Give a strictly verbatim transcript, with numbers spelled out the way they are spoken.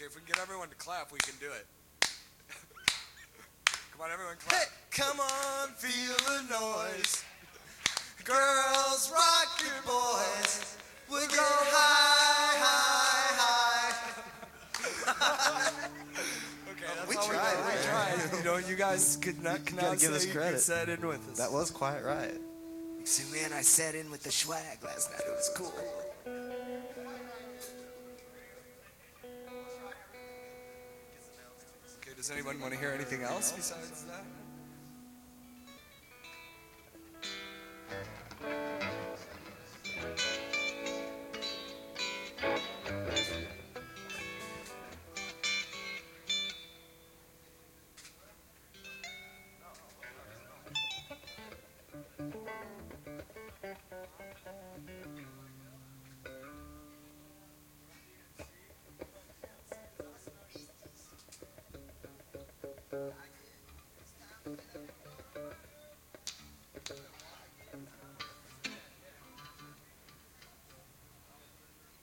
if we can get everyone to clap, we can do it. Come on, everyone, clap. Hey, come on, feel the noise. Girls, rock your boys. We get high, high, high. Okay, that's We all tried, we, man. we tried. You know, you guys could not, could gotta not give say us you credit. could set in with us. That was quite right. See, man, I sat in with the swag last night. It was cool. Okay, does anyone want to hear anything else besides that?